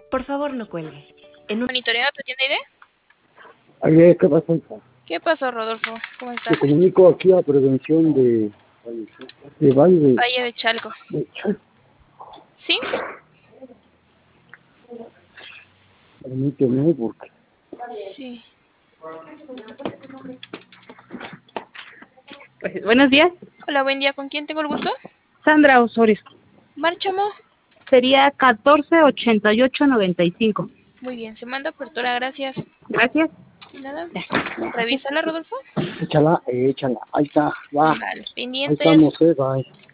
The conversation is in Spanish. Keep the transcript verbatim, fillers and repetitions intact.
Por favor, no cuelgue. En un... ¿Monitoreo tu tienda I D? Oye, ¿qué pasó, hija? ¿Qué pasó, Rodolfo? ¿Cómo estás? Te comunico aquí a prevención de... de Valle. Valle de Chalco. De Chalco. ¿Sí? Permíteme, porque... Sí. Pues, buenos días. Hola, buen día. ¿Con quién tengo el gusto? Sandra Osorio. Márchamo. Sería catorce ochenta y ocho noventa y cinco. Muy bien, se manda apertura, gracias. Gracias. Nada. ¿Revísala, Rodolfo? Échala, échala. Ahí está, va. Vale, Ahí pendientes. estamos, eh, bye.